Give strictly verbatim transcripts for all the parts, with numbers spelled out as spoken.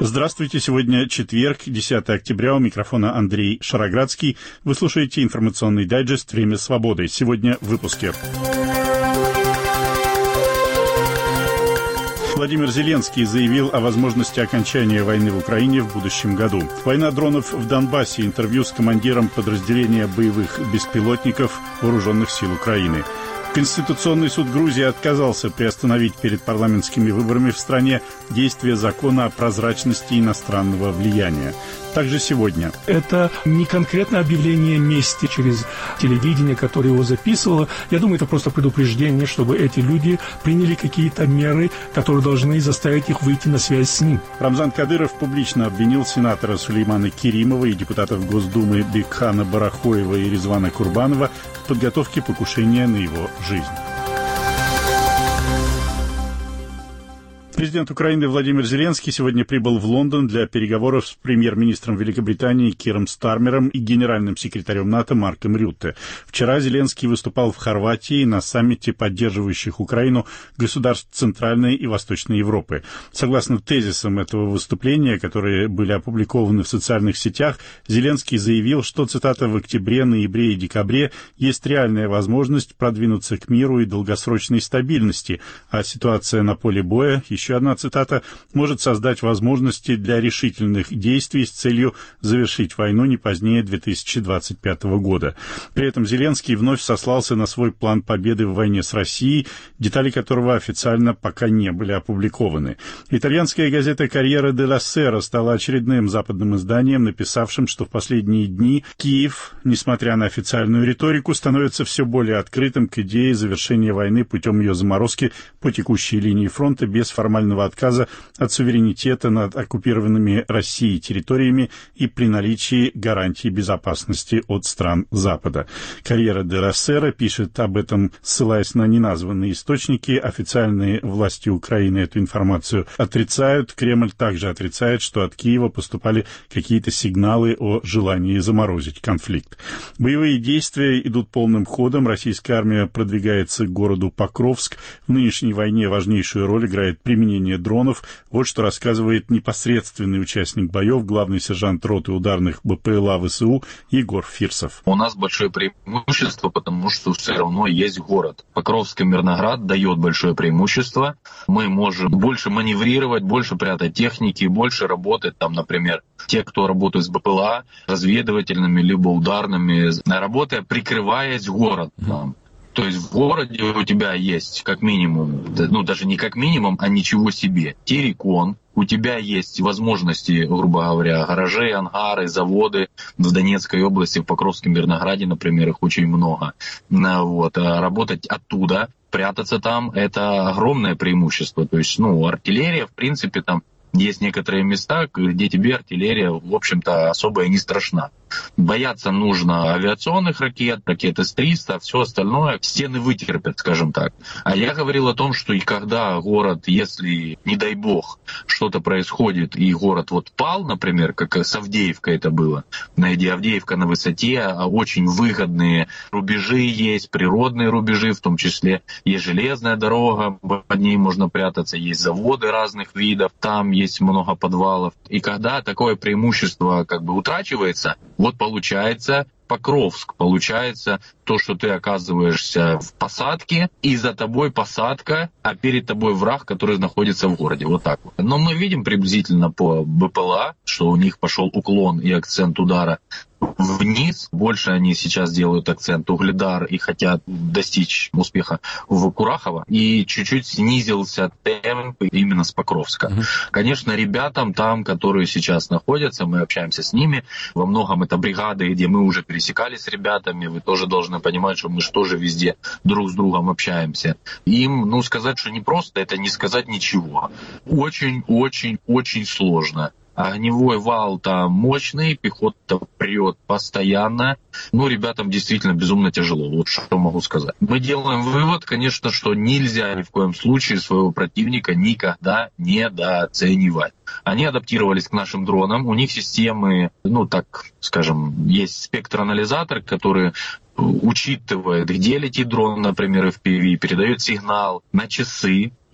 Здравствуйте. Сегодня четверг, десятое октября. У микрофона Андрей Шароградский. Вы слушаете информационный дайджест «Время свободы». Сегодня в выпуске. Владимир Зеленский заявил о возможности окончания войны в Украине в будущем году. Война дронов в Донбассе. Интервью с командиром подразделения боевых беспилотников Вооруженных сил Украины. Конституционный суд Грузии отказался приостановить перед парламентскими выборами в стране действие закона о прозрачности иностранного влияния. Также сегодня. Это не конкретное объявление мести через телевидение, которое его записывало. Я думаю, это просто предупреждение, чтобы эти люди приняли какие-то меры, которые должны заставить их выйти на связь с ним. Рамзан Кадыров публично обвинил сенатора Сулеймана Керимова и депутатов Госдумы Бекхана Барахоева и Резвана Курбанова в подготовке покушения на его жизнь. Президент Украины Владимир Зеленский сегодня прибыл в Лондон для переговоров с премьер-министром Великобритании Киром Стармером и генеральным секретарем НАТО Марком Рютте. Вчера Зеленский выступал в Хорватии на саммите поддерживающих Украину государств Центральной и Восточной Европы. Согласно тезисам этого выступления, которые были опубликованы в социальных сетях, Зеленский заявил, что, цитата, «в октябре, ноябре и декабре есть реальная возможность продвинуться к миру и долгосрочной стабильности, а ситуация на поле боя, еще Еще одна цитата, может создать возможности для решительных действий с целью завершить войну не позднее две тысячи двадцать пятого года. При этом Зеленский вновь сослался на свой план победы в войне с Россией, детали которого официально пока не были опубликованы. Итальянская газета «Корьера делла Сера» стала очередным западным изданием, написавшим, что в последние дни Киев, несмотря на официальную риторику, становится все более открытым к идее завершения войны путем ее заморозки по текущей линии фронта без формального отказа от суверенитета над оккупированными Россией территориями и при наличии гарантий безопасности от стран Запада. «Корьера делла Сера» пишет об этом, ссылаясь на неназванные источники. Официальные власти Украины эту информацию отрицают. Кремль также отрицает, что от Киева поступали какие-то сигналы о желании заморозить конфликт. Боевые действия идут полным ходом. Российская армия продвигается к городу Покровск. В нынешней войне важнейшую роль играет применение дронов. Вот что рассказывает непосредственный участник боев, главный сержант роты ударных БПЛА ВСУ Егор Фирсов. У нас большое преимущество, потому что все равно есть город. Покровск и Мирноград дает большое преимущество. Мы можем больше маневрировать, больше прятать техники, больше работать там, например, те, кто работают с БПЛА, разведывательными либо ударными, работая, прикрываясь город там. То есть в городе у тебя есть как минимум, ну даже не как минимум, а ничего себе, террикон. У тебя есть возможности, грубо говоря, гаражи, ангары, заводы в Донецкой области, в Покровском Мирнограде, например, их очень много. Вот. Работать оттуда, прятаться там, это огромное преимущество. То есть, ну, артиллерия, в принципе, там есть некоторые места, где тебе артиллерия, в общем-то, особо и не страшна. Бояться нужно авиационных ракет, ракет эс триста, все остальное стены вытерпят, скажем так. А я говорил о том, что и когда город, если, не дай бог, что-то происходит, и город вот пал, например, как с Авдеевкой это было, где Авдеевка на высоте, очень выгодные рубежи есть, природные рубежи, в том числе есть железная дорога, под ней можно прятаться, есть заводы разных видов, там есть много подвалов. И когда такое преимущество как бы утрачивается, вот получается Покровск, получается то, что ты оказываешься в посадке, и за тобой посадка, а перед тобой враг, который находится в городе. Вот так вот. Но мы видим приблизительно по БПЛА, что у них пошел уклон и акцент удара вниз. Больше они сейчас делают акцент Угледар и хотят достичь успеха в Курахово. И чуть-чуть снизился темп именно с Покровска. Mm-hmm. Конечно, ребятам там, которые сейчас находятся, мы общаемся с ними. Во многом это бригады, где мы уже пересекались с ребятами. Вы тоже должны понимать, что мы же тоже везде друг с другом общаемся. Им, ну, сказать, что не просто, это не сказать ничего. Очень-очень-очень сложно. Огневой вал там мощный, пехота прет постоянно. Ну, ребятам действительно безумно тяжело, вот что могу сказать. Мы делаем вывод, конечно, что нельзя ни в коем случае своего противника никогда недооценивать. Они адаптировались к нашим дронам, у них системы, ну, так скажем, есть спектроанализатор, который учитывает, где летит дрон, например, эф пи ви, передает сигнал на часы,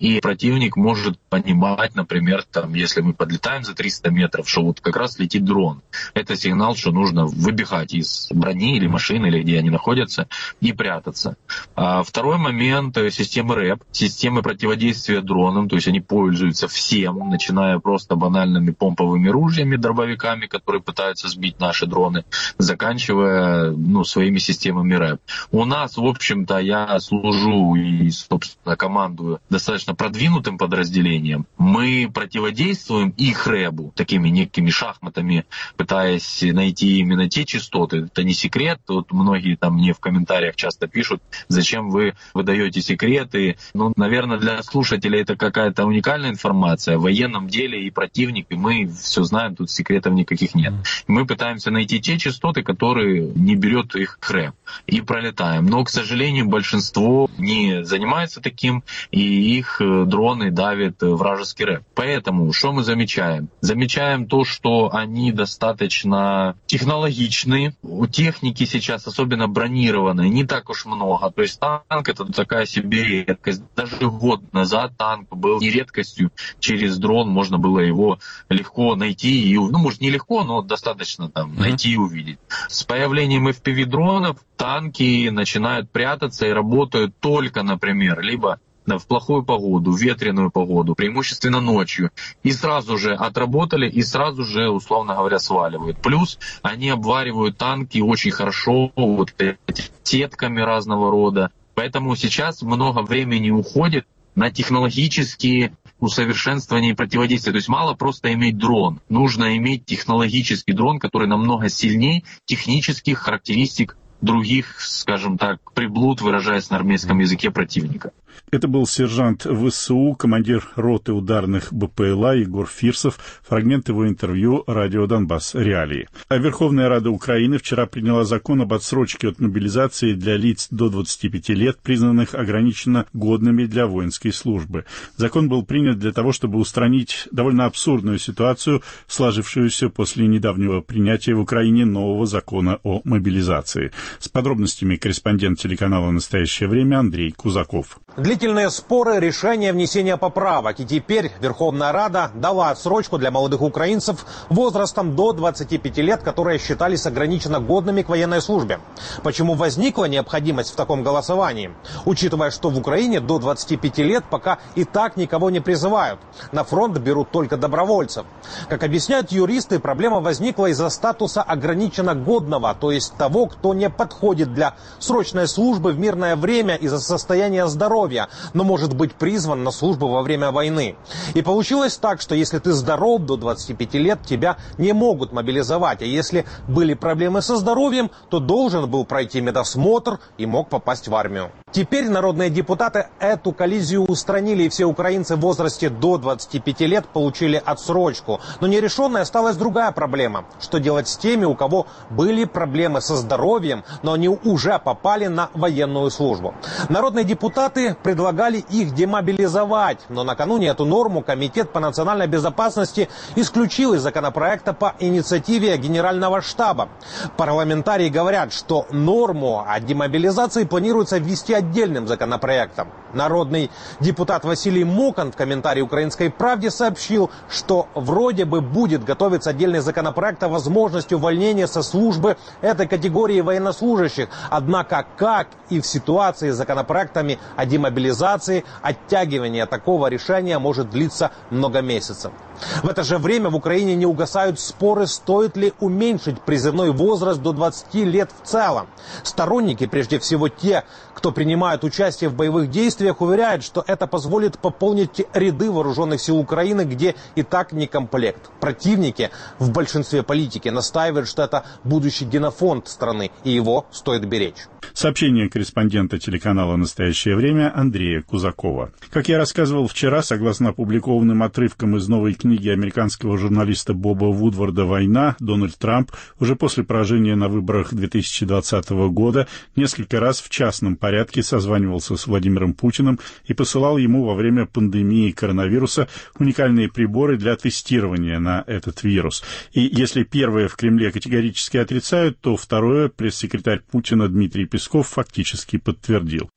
и противник может понимать, например, там, если мы подлетаем за триста метров, что вот как раз летит дрон. Это сигнал, что нужно выбегать из брони или машины, или где они находятся, и прятаться. А второй момент — системы РЭП, системы противодействия дронам, то есть они пользуются всем, начиная просто банальными помповыми ружьями, дробовиками, которые пытаются сбить наши дроны, заканчивая ну, своими системами РЭП. У нас, в общем-то, я служу и, собственно, командую достаточно продвинутым подразделением. Мы противодействуем их рэбу такими некими шахматами, пытаясь найти именно те частоты. Это не секрет. Вот многие там мне в комментариях часто пишут, зачем вы выдаете секреты. Ну, наверное, для слушателей это какая-то уникальная информация. В военном деле и противник, и мы все знаем, тут секретов никаких нет. Мы пытаемся найти те частоты, которые не берет их рэб, и пролетаем. Но, к сожалению, большинство не занимается таким, и их дроны давят вражеский рэб. Поэтому что мы замечаем? Замечаем то, что они достаточно технологичные. У техники сейчас, особенно бронированной, не так уж много. То есть танк — это такая себе редкость. Даже год назад танк был не редкостью. Через дрон можно было его легко найти. И, ну, может, не легко, но достаточно там найти и увидеть. С появлением эф пи ви-дронов танки начинают прятаться и работают только, например, либо в плохую погоду, в ветреную погоду, преимущественно ночью. И сразу же отработали, и сразу же, условно говоря, сваливают. Плюс они обваривают танки очень хорошо вот сетками разного рода. Поэтому сейчас много времени уходит на технологические усовершенствования и противодействия. То есть мало просто иметь дрон. Нужно иметь технологический дрон, который намного сильнее технических характеристик других, скажем так, приблуд, выражаясь на армейском языке, противника. Это был сержант ВСУ, командир роты ударных БПЛА Егор Фирсов. Фрагмент его интервью «Радио Донбасс. Реалии». А Верховная Рада Украины вчера приняла закон об отсрочке от мобилизации для лиц до двадцати пяти лет, признанных ограниченно годными для воинской службы. Закон был принят для того, чтобы устранить довольно абсурдную ситуацию, сложившуюся после недавнего принятия в Украине нового закона о мобилизации. С подробностями корреспондент телеканала «Настоящее время» Андрей Кузаков. Длительные споры, решение внесения поправок. И теперь Верховная Рада дала отсрочку для молодых украинцев возрастом до двадцати пяти лет, которые считались ограниченно годными к военной службе. Почему возникла необходимость в таком голосовании? Учитывая, что в Украине до двадцати пяти лет пока и так никого не призывают. На фронт берут только добровольцев. Как объясняют юристы, проблема возникла из-за статуса ограниченно годного, то есть того, кто не подходит для срочной службы в мирное время из-за состояния здоровья, но может быть призван на службу во время войны. И получилось так, что если ты здоров до двадцати пяти лет, тебя не могут мобилизовать. А если были проблемы со здоровьем, то должен был пройти медосмотр и мог попасть в армию. Теперь народные депутаты эту коллизию устранили, и все украинцы в возрасте до двадцати пяти лет получили отсрочку. Но нерешенной осталась другая проблема. Что делать с теми, у кого были проблемы со здоровьем, но они уже попали на военную службу? Народные депутаты предлагали их демобилизовать, но накануне эту норму Комитет по национальной безопасности исключил из законопроекта по инициативе Генерального штаба. Парламентарии говорят, что норму о демобилизации планируется ввести отдельным законопроектом. Народный депутат Василий Мокан в комментарии «Украинской правде» сообщил, что вроде бы будет готовиться отдельный законопроект о возможности увольнения со службы этой категории военнослужащих. Однако, как и в ситуации с законопроектами о демобилизации, оттягивание такого решения может длиться много месяцев. В это же время в Украине не угасают споры, стоит ли уменьшить призывной возраст до двадцати лет в целом. Сторонники, прежде всего те, кто принимает участие в боевых действиях, уверяют, что это позволит пополнить ряды вооруженных сил Украины, где и так не комплект. Противники в большинстве политики настаивают, что это будущий генофонд страны, и его стоит беречь. Сообщение корреспондента телеканала «Настоящее время» Андрея Кузакова. Как я рассказывал вчера, согласно опубликованным отрывкам из новой книги американского журналиста Боба Вудварда «Война», Дональд Трамп уже после поражения на выборах две тысячи двадцатого года несколько раз в частном порядке созванивался с Владимиром Путиным и посылал ему во время пандемии коронавируса уникальные приборы для тестирования на этот вирус. И если первое в Кремле категорически отрицают, то второе пресс-секретарь Путина Дмитрий Песков фактически подтвердил.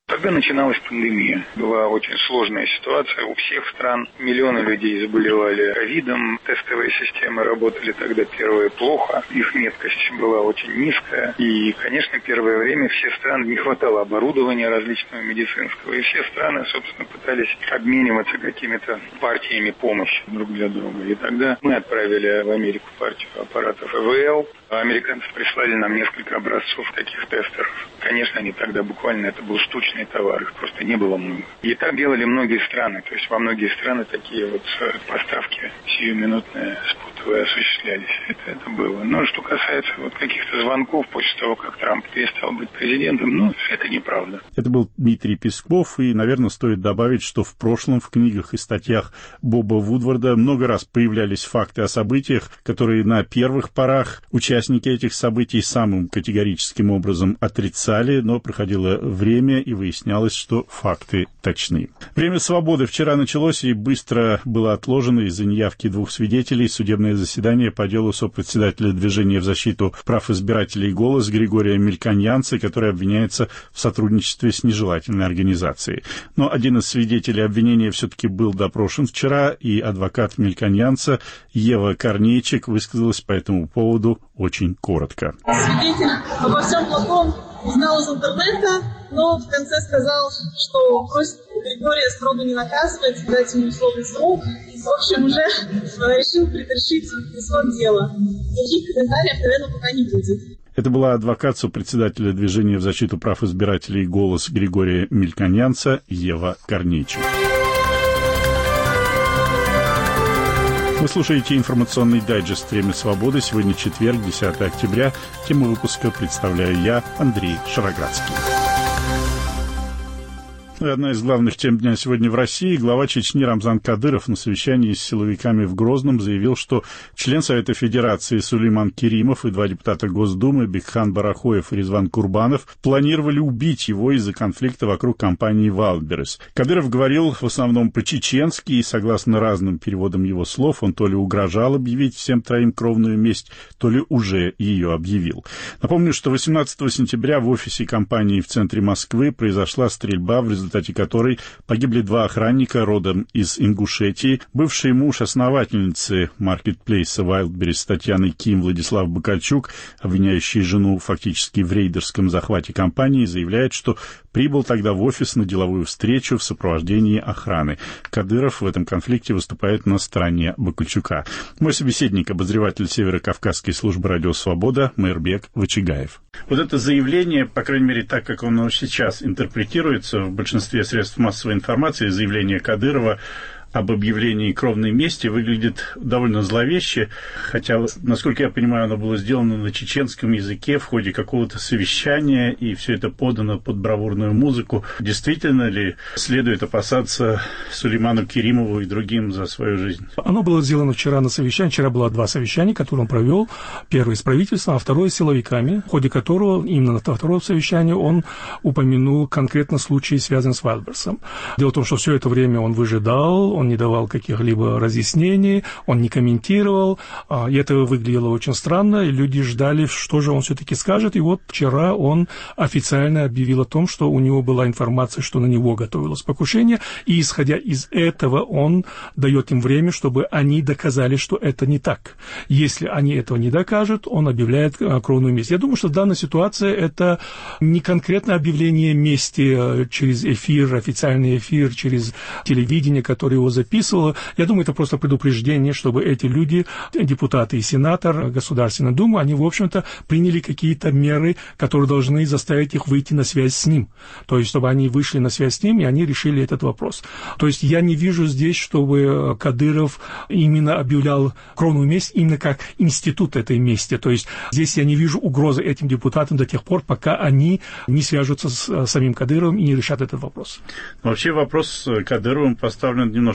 Тогда начиналась пандемия. Была очень сложная ситуация у всех стран. Миллионы людей заболевали ковидом. Тестовые системы работали тогда первые плохо. Их меткость была очень низкая. И, конечно, первое время все страны не хватало оборудования различного медицинского. И все страны, собственно, пытались обмениваться какими-то партиями помощи друг для друга. И тогда мы отправили в Америку партию аппаратов и вэ эл. А американцы прислали нам несколько образцов таких тестеров. Конечно, они тогда буквально, это был штучный товар, их просто не было много. И так делали многие страны. То есть во многие страны такие вот поставки сиюминутные спутовые осуществлялись. Это, это было. Но что касается вот каких-то звонков после того, как Трамп перестал быть президентом, ну, это неправда. Это был Дмитрий Песков, и, наверное, стоит добавить, что в прошлом в книгах и статьях Боба Вудварда много раз появлялись факты о событиях, которые на первых порах участники Участники этих событий самым категорическим образом отрицали, но проходило время и выяснялось, что факты точны. Время свободы вчера началось и быстро было отложено из-за неявки двух свидетелей. Судебное заседание по делу сопредседателя движения в защиту прав избирателей «Голос» Григория Мельконьянца, который обвиняется в сотрудничестве с нежелательной организацией. Но один из свидетелей обвинения все-таки был допрошен вчера, и адвокат Мельконьянца Ева Корнейчик высказалась по этому поводу очень коротко. Свидетель обо всем плохом узнал из интернета, но в конце сказал, что просит Григория строго не наказывать, дать ему условный срок. И, в общем, уже решил предрешить исход дела. Никаких комментариев, наверное, пока не будет. Это была адвокат сопредседателя движения в защиту прав избирателей «Голос» Григория Мельконьянца Ева Корнейчик. Вы слушаете информационный дайджест «Время свободы». Сегодня четверг, десятое октября. Тему выпуска представляю я, Андрей Шароградский. Одна из главных тем дня сегодня в России. Глава Чечни Рамзан Кадыров на совещании с силовиками в Грозном заявил, что член Совета Федерации Сулейман Керимов и два депутата Госдумы Бекхан Барахоев и Резван Курбанов планировали убить его из-за конфликта вокруг компании «Вайлдберрис». Кадыров говорил в основном по-чеченски, и, согласно разным переводам его слов, он то ли угрожал объявить всем троим кровную месть, то ли уже ее объявил. Напомню, что восемнадцатого сентября в офисе компании в центре Москвы произошла стрельба, в результате В результате которой погибли два охранника родом из Ингушетии. Бывший муж основательницы маркетплейса Wildberries Татьяны Ким Владислав Бакальчук, обвиняющий жену фактически в рейдерском захвате компании, заявляет, что прибыл тогда в офис на деловую встречу в сопровождении охраны. Кадыров в этом конфликте выступает на стороне Бакальчука. Мой собеседник, обозреватель Северо-Кавказской службы «Радио Свобода» Майырбек Вачигаев. Вот это заявление, по крайней мере, так, как оно сейчас интерпретируется в большинстве средств массовой информации, заявление Кадырова об объявлении кровной мести выглядит довольно зловеще, хотя, насколько я понимаю, оно было сделано на чеченском языке в ходе какого-то совещания, и все это подано под бравурную музыку. Действительно ли следует опасаться Сулейману Керимову и другим за свою жизнь? Оно было сделано вчера на совещании. Вчера было два совещания, которые он провел. Первое с правительством, а второе с силовиками, в ходе которого, именно на втором совещании, он упомянул конкретно случаи, связанные с Wildberries. Дело в том, что все это время он выжидал, он не давал каких-либо разъяснений, он не комментировал, и это выглядело очень странно, и люди ждали, что же он все-таки скажет, и вот вчера он официально объявил о том, что у него была информация, что на него готовилось покушение, и исходя из этого он дает им время, чтобы они доказали, что это не так. Если они этого не докажут, он объявляет кровную месть. Я думаю, что данная ситуация – это не конкретно объявление мести через эфир, официальный эфир, через телевидение, которое его записывало. Я думаю, это просто предупреждение, чтобы эти люди, депутаты и сенатор Государственной Думы, они, в общем-то, приняли какие-то меры, которые должны заставить их выйти на связь с ним. То есть, чтобы они вышли на связь с ним, и они решили этот вопрос. То есть, я не вижу здесь, чтобы Кадыров именно объявлял кровную месть именно как институт этой мести. То есть, здесь я не вижу угрозы этим депутатам до тех пор, пока они не свяжутся с самим Кадыровым и не решат этот вопрос. Вообще, вопрос с Кадыровым поставлен немножко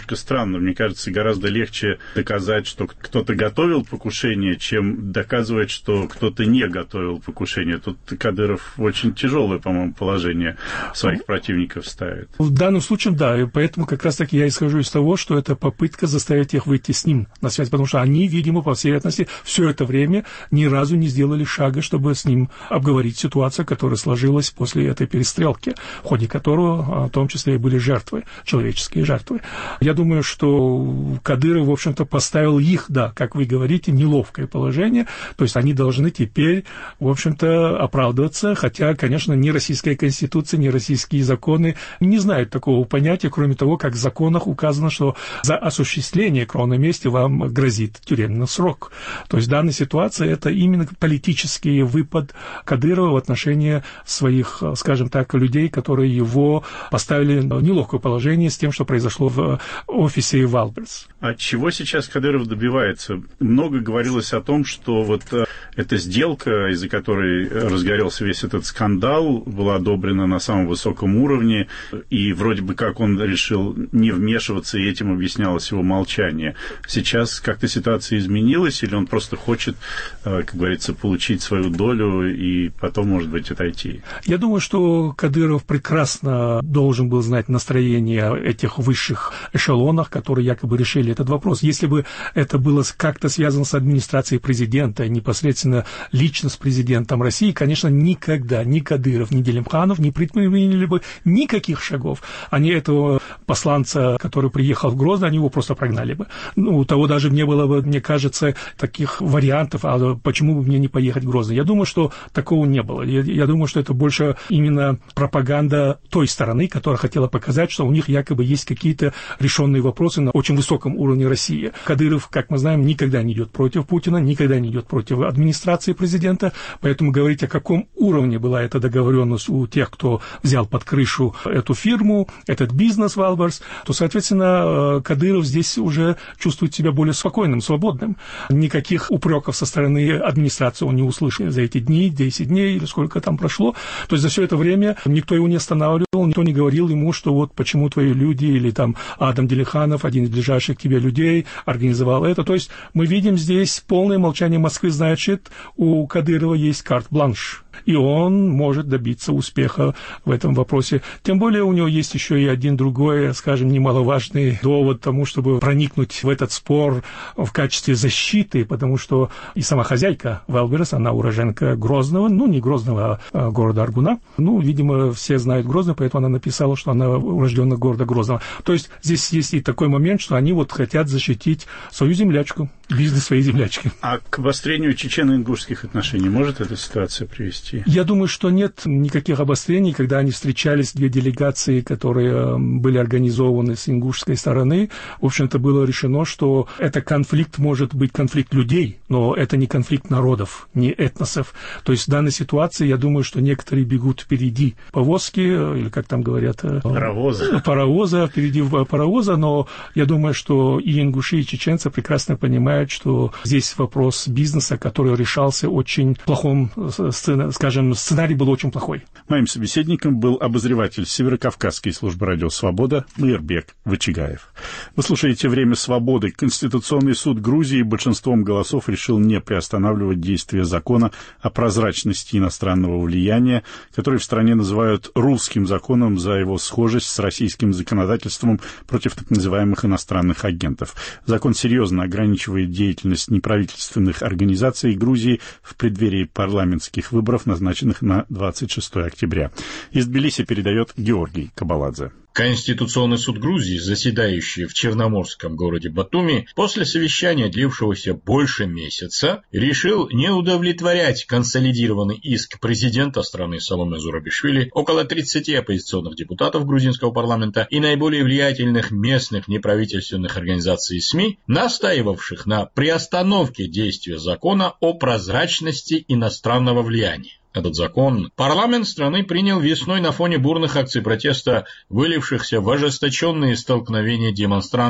немножко странно. Мне кажется, гораздо легче доказать, что кто-то готовил покушение, чем доказывать, что кто-то не готовил покушение. Тут Кадыров в очень тяжелое, по-моему, положение своих противников ставит. В данном случае, да, и поэтому как раз-таки я исхожу из того, что это попытка заставить их выйти с ним на связь, потому что они, видимо, по всей вероятности, все это время ни разу не сделали шага, чтобы с ним обговорить ситуацию, которая сложилась после этой перестрелки, в ходе которого, в том числе, и были жертвы, человеческие жертвы. Я думаю, что Кадыров, в общем-то, поставил их, да, как вы говорите, неловкое положение, то есть они должны теперь, в общем-то, оправдываться, хотя, конечно, ни российская конституция, ни российские законы не знают такого понятия, кроме того, как в законах указано, что за осуществление кровной мести вам грозит тюремный срок. То есть в данной ситуации это именно политический выпад Кадырова в отношении своих, скажем так, людей, которые его поставили в неловкое положение с тем, что произошло в офисе Валберс. А чего сейчас Кадыров добивается? Много говорилось о том, что вот эта сделка, из-за которой разгорелся весь этот скандал, была одобрена на самом высоком уровне, и вроде бы как он решил не вмешиваться, и этим объяснялось его молчание. Сейчас как-то ситуация изменилась, или он просто хочет, как говорится, получить свою долю и потом, может быть, отойти? Я думаю, что Кадыров прекрасно должен был знать настроение этих высших эшелонов, которые якобы решили этот вопрос. Если бы это было как-то связано с администрацией президента, непосредственно лично с президентом России, конечно, никогда ни Кадыров, ни Делимханов не предприняли бы никаких шагов. Они этого посланца, который приехал в Грозный, они его просто прогнали бы. Ну, у того даже не было бы, мне кажется, таких вариантов, а почему бы мне не поехать в Грозный. Я думаю, что такого не было. Я, я думаю, что это больше именно пропаганда той стороны, которая хотела показать, что у них якобы есть какие-то решенные вопросы на очень высоком уровне России. Кадыров, как мы знаем, никогда не идет против Путина, никогда не идет против администрации президента, поэтому говорить, о каком уровне была эта договоренность у тех, кто взял под крышу эту фирму, этот бизнес Валберс, то, соответственно, Кадыров здесь уже чувствует себя более спокойным, свободным. Никаких упреков со стороны администрации он не услышал за эти дни, десять дней или сколько там прошло. То есть за все это время никто его не останавливал, никто не говорил ему, что вот почему твои люди или там Адам Делимханов, один из ближайших к тебе людей, организовал это. То есть мы видим здесь полное молчание Москвы, значит, у Кадырова есть карт-бланш. И он может добиться успеха в этом вопросе. Тем более у него есть еще и один другой, скажем, немаловажный довод тому, чтобы проникнуть в этот спор в качестве защиты, потому что и сама хозяйка Валберс, она уроженка Грозного, ну, не Грозного, а города Аргуна. Ну, видимо, все знают Грозный, поэтому она написала, что она урожденная города Грозного. То есть здесь есть и такой момент, что они вот хотят защитить свою землячку, бизнес своей землячки. А к обострению чечено-ингушских отношений может эта ситуация привести? Я думаю, что нет никаких обострений, когда они встречались, две делегации, которые были организованы с ингушской стороны. В общем-то, было решено, что это конфликт может быть конфликт людей, но это не конфликт народов, не этносов. То есть в данной ситуации, я думаю, что некоторые бегут впереди повозки, или как там говорят... Паровоза. Паровоза, впереди паровоза, но я думаю, что и ингуши, и чеченцы прекрасно понимают, что здесь вопрос бизнеса, который решался очень в плохом сценарии, скажем, сценарий был очень плохой. Моим собеседником был обозреватель Северокавказской службы радио «Свобода» Мейрбек Вычигаев. Вы слушаете «Время свободы». Конституционный суд Грузии большинством голосов решил не приостанавливать действие закона о прозрачности иностранного влияния, который в стране называют русским законом за его схожесть с российским законодательством против так называемых иностранных агентов. Закон серьезно ограничивает деятельность неправительственных организаций Грузии в преддверии парламентских выборов, назначенных на двадцать шестое октября. Из Тбилиси передает Георгий Кабаладзе. Конституционный суд Грузии, заседающий в черноморском городе Батуми, после совещания, длившегося больше месяца, решил не удовлетворять консолидированный иск президента страны Саломе Зурабишвили, около тридцати оппозиционных депутатов грузинского парламента и наиболее влиятельных местных неправительственных организаций и СМИ, настаивавших на приостановке действия закона о прозрачности иностранного влияния. Этот закон парламент страны принял весной на фоне бурных акций протеста, вылившихся в ожесточенные столкновения демонстрантов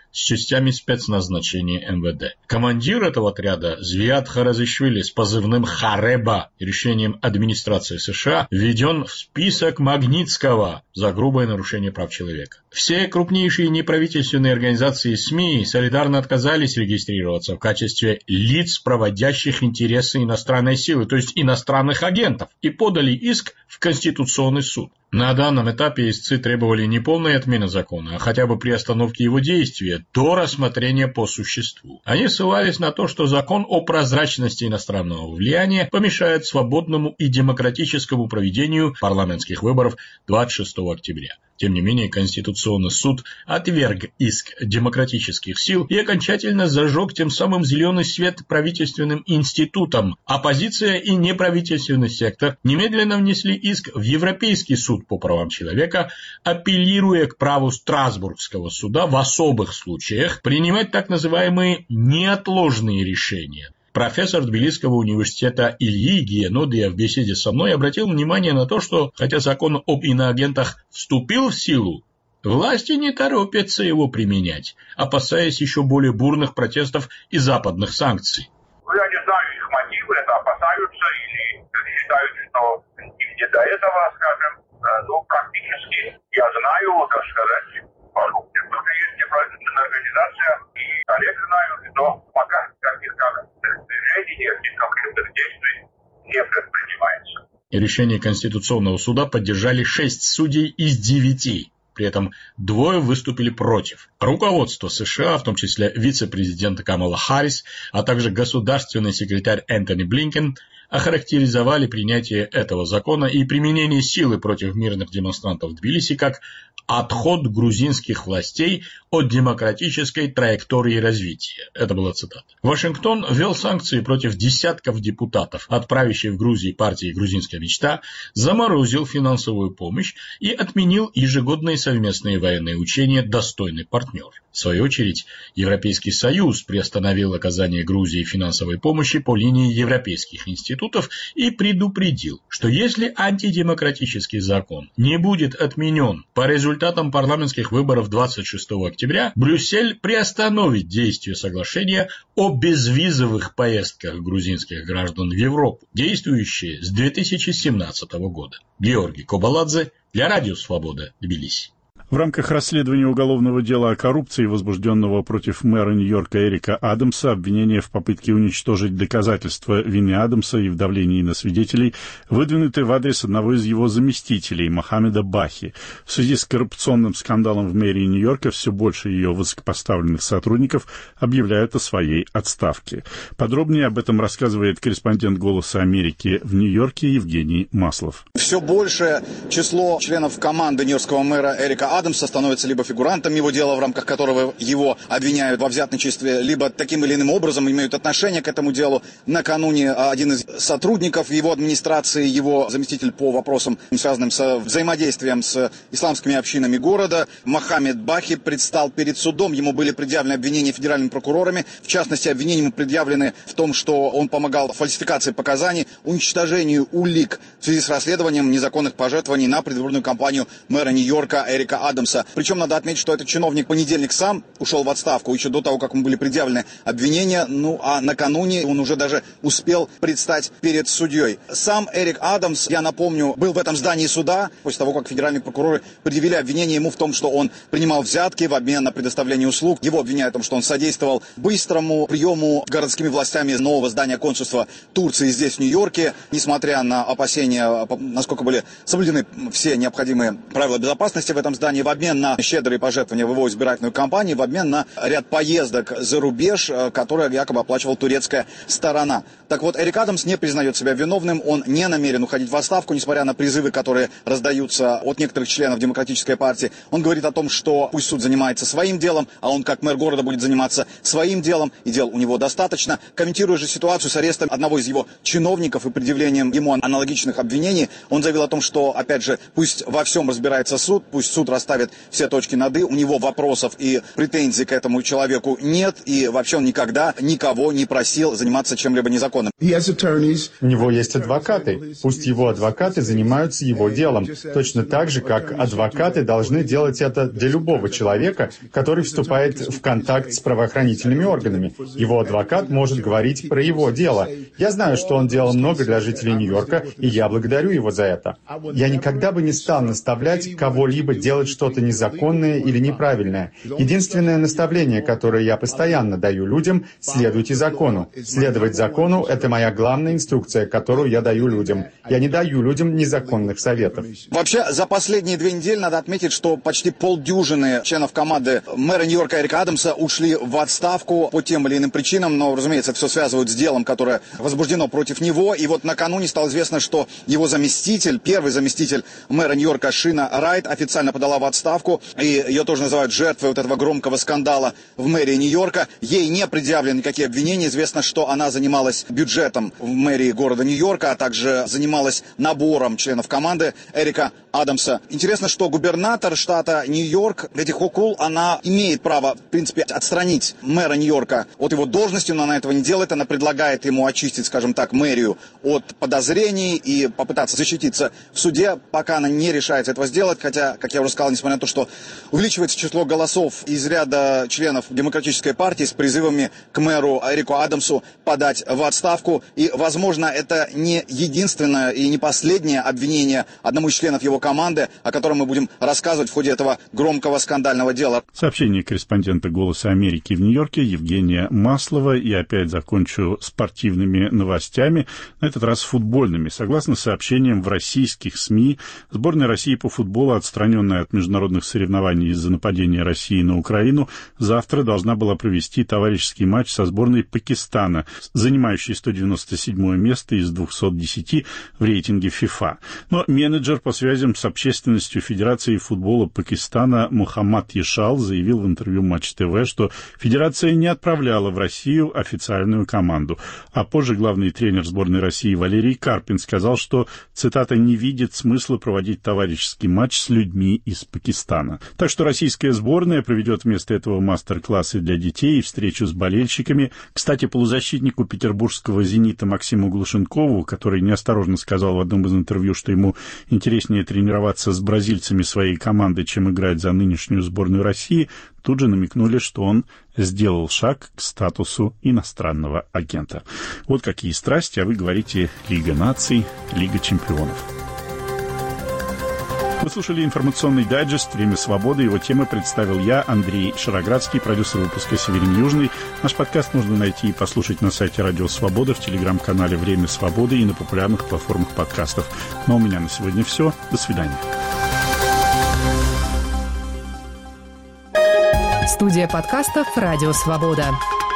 с частями спецназначения эм вэ дэ. Командир этого отряда Звиат Харазишвили с позывным Хареба решением администрации США введен в список Магнитского за грубое нарушение прав человека. Все крупнейшие неправительственные организации СМИ солидарно отказались регистрироваться в качестве лиц, проводящих интересы иностранной силы, то есть иностранных агентов, и подали иск в Конституционный суд. На данном этапе истцы требовали не полной отмены закона, а хотя бы приостановки его действия до рассмотрения по существу. Они ссылались на то, что закон о прозрачности иностранного влияния помешает свободному и демократическому проведению парламентских выборов двадцать шестого октября. Тем не менее, Конституционный суд отверг иск демократических сил и окончательно зажег тем самым зеленый свет правительственным институтам. Оппозиция и неправительственный сектор немедленно внесли иск в Европейский суд по правам человека, апеллируя к праву Страсбургского суда в особых случаях принимать так называемые неотложные решения. Профессор Тбилисского университета Ильи Гиенодия в беседе со мной обратил внимание на то, что, хотя закон об иноагентах вступил в силу, власти не торопятся его применять, опасаясь еще более бурных протестов и западных санкций. Я не знаю их мотивы, это опасаются или считают, что им не до этого, скажем, но практически я знаю, так сказать, тоже есть неправительственная организация, и коллеги знают, что пока каких движений, никаких конкретных действий не предпринимается. Решение Конституционного суда поддержали шесть судей из девяти. При этом двое выступили против. Руководство США, в том числе вице-президент Камала Харрис, а также государственный секретарь Энтони Блинкен, охарактеризовали принятие этого закона и применение силы против мирных демонстрантов в Тбилиси как отход грузинских властей от демократической траектории развития. Это была цитата. Вашингтон ввел санкции против десятков депутатов, отправивших в Грузии партии «Грузинская мечта», заморозил финансовую помощь и отменил ежегодные совместные военные учения «Достойный партнер». В свою очередь, Европейский Союз приостановил оказание Грузии финансовой помощи по линии европейских институтов и предупредил, что если антидемократический закон не будет отменен по результатам парламентских выборов двадцать шестого октября, Брюссель приостановит действие соглашения о безвизовых поездках грузинских граждан в Европу, действующее с две тысячи семнадцатого года. Георгий Кобаладзе для Радио Свобода, Тбилиси. В рамках расследования уголовного дела о коррупции, возбужденного против мэра Нью-Йорка Эрика Адамса, обвинения в попытке уничтожить доказательства вины Адамса и в давлении на свидетелей выдвинуты в адрес одного из его заместителей, Мохаммеда Бахи. В связи с коррупционным скандалом в мэрии Нью-Йорка все больше ее высокопоставленных сотрудников объявляют о своей отставке. Подробнее об этом рассказывает корреспондент «Голоса Америки» в Нью-Йорке Евгений Маслов. Все большее число членов команды нью-йоркского мэра Эрика Адамса становится либо фигурантом его дела, в рамках которого его обвиняют во взяточничестве, либо таким или иным образом имеют отношение к этому делу. Накануне один из сотрудников его администрации, его заместитель по вопросам, связанным с взаимодействием с исламскими общинами города, Мохаммед Бахи, предстал перед судом. Ему были предъявлены обвинения федеральными прокурорами. В частности, обвинения ему предъявлены в том, что он помогал фальсификации показаний, уничтожению улик в связи с расследованием незаконных пожертвований на предвыборную кампанию мэра Нью-Йорка Эрика Адамса. Причем надо отметить, что этот чиновник в понедельник сам ушел в отставку, еще до того, как ему были предъявлены обвинения, ну а накануне он уже даже успел предстать перед судьей. Сам Эрик Адамс, я напомню, был в этом здании суда, после того, как федеральные прокуроры предъявили обвинение ему в том, что он принимал взятки в обмен на предоставление услуг. Его обвиняют в том, что он содействовал быстрому приему городскими властями нового здания консульства Турции здесь, в Нью-Йорке, несмотря на опасения, насколько были соблюдены все необходимые правила безопасности в этом здании, в обмен на щедрые пожертвования в его избирательную кампанию, в обмен на ряд поездок за рубеж, которые якобы оплачивала турецкая сторона. Так вот, Эрик Адамс не признает себя виновным, он не намерен уходить в отставку, несмотря на призывы, которые раздаются от некоторых членов Демократической партии. Он говорит о том, что пусть суд занимается своим делом, а он как мэр города будет заниматься своим делом, и дел у него достаточно. Комментируя же ситуацию с арестом одного из его чиновников и предъявлением ему аналогичных обвинений, он заявил о том, что, опять же, пусть во всем разбирается суд, пусть суд расставит расставит все точки над «и». У него вопросов и претензий к этому человеку нет, и вообще он никогда никого не просил заниматься чем-либо незаконным. У него есть адвокаты. Пусть его адвокаты занимаются его делом. Точно так же, как адвокаты должны делать это для любого человека, который вступает в контакт с правоохранительными органами. Его адвокат может говорить про его дело. Я знаю, что он делал много для жителей Нью-Йорка, и я благодарю его за это. Я никогда бы не стал наставлять кого-либо делать что-то незаконное или неправильное. Единственное наставление, которое я постоянно даю людям — следуйте закону. Следовать закону — это моя главная инструкция, которую я даю людям. Я не даю людям незаконных советов. Вообще, за последние две недели надо отметить, что почти полдюжины членов команды мэра Нью-Йорка Эрика Адамса ушли в отставку по тем или иным причинам, но, разумеется, все связывают с делом, которое возбуждено против него. И вот накануне стало известно, что его заместитель, первый заместитель мэра Нью-Йорка Шина Райт официально подала в отставку, и ее тоже называют жертвой вот этого громкого скандала в мэрии Нью-Йорка. Ей не предъявлены никакие обвинения. Известно, что она занималась бюджетом в мэрии города Нью-Йорка, а также занималась набором членов команды Эрика Адамса. Интересно, что губернатор штата Нью-Йорк, Кэти Хокул, она имеет право, в принципе, отстранить мэра Нью-Йорка от его должности, но она этого не делает. Она предлагает ему очистить, скажем так, мэрию от подозрений и попытаться защититься в суде, пока она не решается этого сделать. Хотя, как я уже сказал, несмотря на то, что увеличивается число голосов из ряда членов Демократической партии с призывами к мэру Эрику Адамсу подать в отставку. И, возможно, это не единственное и не последнее обвинение одному из членов его команды, о котором мы будем рассказывать в ходе этого громкого скандального дела. Сообщение корреспондента «Голоса Америки» в Нью-Йорке Евгения Маслова. И опять закончу спортивными новостями, на этот раз футбольными. Согласно сообщениям в российских СМИ, сборная России по футболу, отстраненная от международных соревнований из-за нападения России на Украину, завтра должна была провести товарищеский матч со сборной Пакистана, занимающей сто девяносто седьмое место из двухсот десяти в рейтинге ФИФА. Но менеджер по связям с общественностью Федерации футбола Пакистана Мухаммад Ешал заявил в интервью Матч ТВ, что Федерация не отправляла в Россию официальную команду. А позже главный тренер сборной России Валерий Карпин сказал, что, цитата, «не видит смысла проводить товарищеский матч с людьми из Пакистана». Так что российская сборная проведет вместо этого мастер-классы для детей и встречу с болельщиками. Кстати, полузащитнику петербургского «Зенита» Максиму Глушенкову, который неосторожно сказал в одном из интервью, что ему интереснее тренироваться с бразильцами своей команды, чем играть за нынешнюю сборную России, тут же намекнули, что он сделал шаг к статусу иностранного агента. Вот какие страсти, а вы говорите «Лига наций», «Лига чемпионов». Вы слушали информационный дайджест «Время свободы». Его темы представил я, Андрей Шароградский, продюсер выпуска «Северин Южный». Наш подкаст можно найти и послушать на сайте Радио Свобода, в телеграм-канале «Время свободы» и на популярных платформах подкастов. Но у меня на сегодня все. До свидания. Студия подкастов «Радио Свобода».